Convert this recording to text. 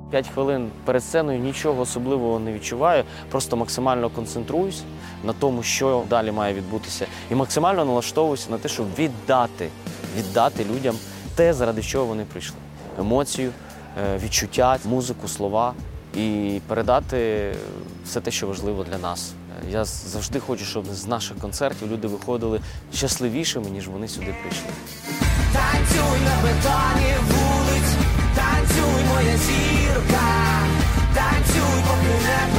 5 хвилин перед сценою нічого особливого не відчуваю, просто максимально концентруюсь на тому, що далі має відбутися. І максимально налаштовуюся на те, щоб віддати людям те, заради чого вони прийшли. Емоцію, відчуття, музику, слова і передати все те, що важливо для нас. Я завжди хочу, щоб з наших концертів люди виходили щасливішими, ніж вони сюди прийшли. Танцюй на бетоні вулиць, танцюй, моя зірка, танцюй, поки не